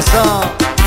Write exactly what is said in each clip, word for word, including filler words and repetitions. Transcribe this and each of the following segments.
pressão.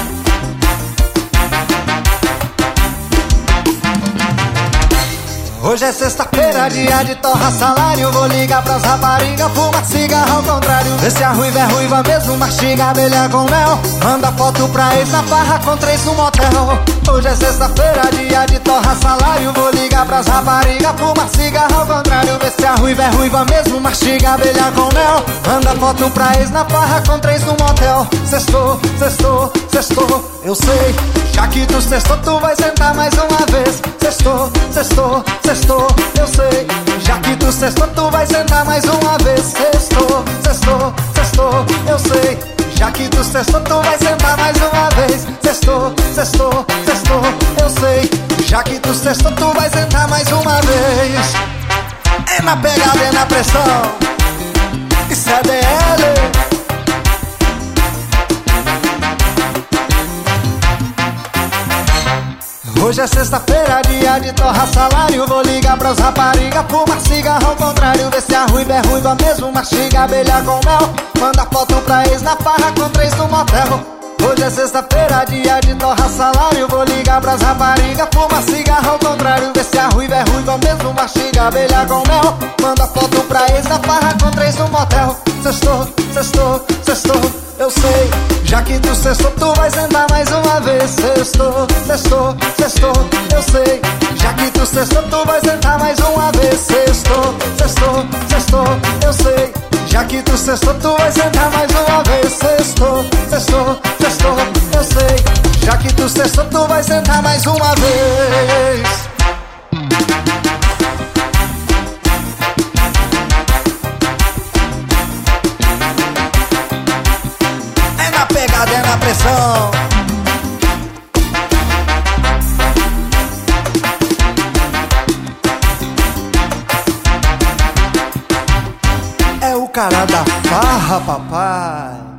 Hoje é sexta-feira, dia de torrar salário. Vou ligar pras raparigas, fumar cigarro ao contrário. Vê se a ruiva é ruiva mesmo, mastiga abelha com mel. Manda foto pra ex na farra com três no motel. Hoje é sexta-feira, dia de torrar salário. Vou ligar pras raparigas, fumar cigarro ao contrário. Vê se a ruiva é ruiva mesmo, mastiga abelha com mel. Manda foto pra ex na farra com três no motel. Sextou, sextou, sextou, eu sei. Já que tu sextou, tu vai sentar mais uma vez. Sextou, sextou, sextou, eu sei. Já que tu sextou, tu vai sentar mais uma vez. Sextou, sextou, sextou, eu sei. Já que tu sextou, tu vai sentar mais uma vez. Sextou, sextou, sextou, eu sei. Já que tu sextou, tu vai sentar mais uma vez. É na pegada, é na pressão. Isso é D L. Hoje é sexta-feira, dia de torrar salário. Vou ligar pras raparigas, fumar cigarro ao contrário. Vê se a ruiva é ruiva mesmo, mastiga abelha com mel. Manda foto pra ex na farra com três no motel. Hoje é sexta-feira, dia de torrar salário. Vou ligar pras raparigas, fumar cigarro ao contrário. Vê se a ruiva é ruiva mesmo, mastiga abelha com mel. Manda foto pra ex na farra com três no motel. Sextou, sextou, sextou, eu sei. Já que tu sextou, tu vai sentar mais uma vez. Sextou, sextou, sextou, eu sei. Já que tu sextou, tu vai sentar mais uma vez. Sextou, sextou, sextou, eu sei. Já que tu sextou, tu vai sentar mais uma vez. Sextou, sextou, sextou, eu sei. Já que tu sextou, tu vai sentar mais uma vez. É na pegada, é na pressão. É o cara da farra, papai.